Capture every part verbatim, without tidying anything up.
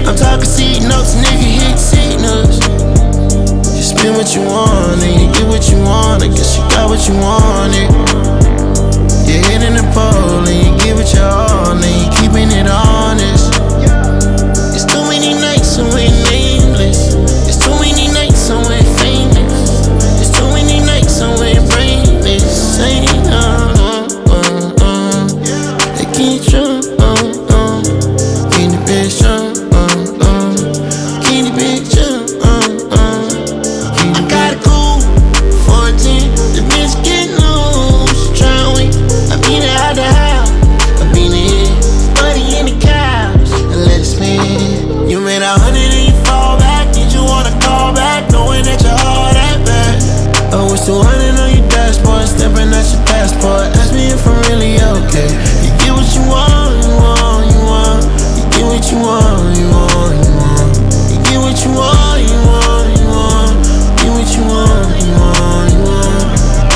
I'm talking seat notes, nigga, hit signals. You spend what you want and you get what you want. I guess you got what you wanted. You're hitting the pole and you give it your all and you keeping it honest. It's too many nights so we're nameless. It's too many nights so we're famous. It's too many nights so we're brainless. Saying, uh, uh, uh, they keep you, uh, uh, keep the bitch, uh, uh, uh, keep the bitch, uh, uh, uh, keep the I got a cool fourteen, the bitch get loose, tryna win. I beat it out the house, I beat it, buddy in the couch, and let it spin. You made a hundred and you fall back. Did you wanna call back, knowing that your heart that bad? Oh, it's two hundred on your dashboard, stepping at your passport. Ask me if I'm really okay. You get what you want, you want, you want. You get what you want, you want, you want. You get what you want, you want, you want. You get what you want, you want, you want.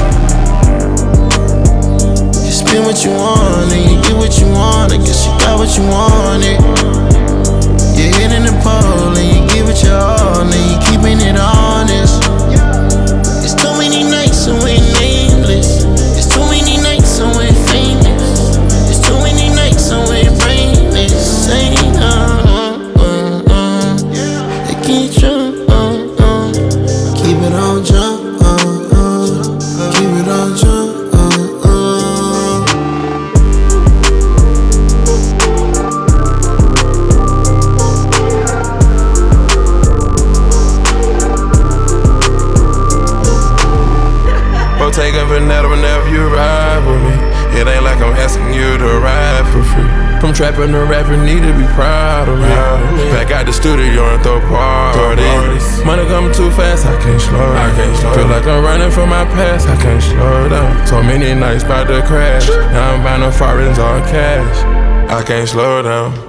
You spend what you want and you get what you want. I guess you got what you wanted. You're hitting the pole and you give it your all and you keeping it honest. It's too many nights so we're nameless. It's too many nights so we're famous. It's too many nights so we're brainless. Saying, uh, uh, uh, they keep you, uh, uh, keep it on jump, uh, uh, keep it on jump, uh, uh. Taking Vanetta whenever you ride with me. It ain't like I'm asking you to ride for free. From trapping to rapping, need to be proud of me. Back out the studio and throw parties. Money coming too fast, I can't slow down. Feel like I'm running from my past, I can't slow down. So many nights about to crash. Now I'm buying the foreigns all cash. I can't slow down.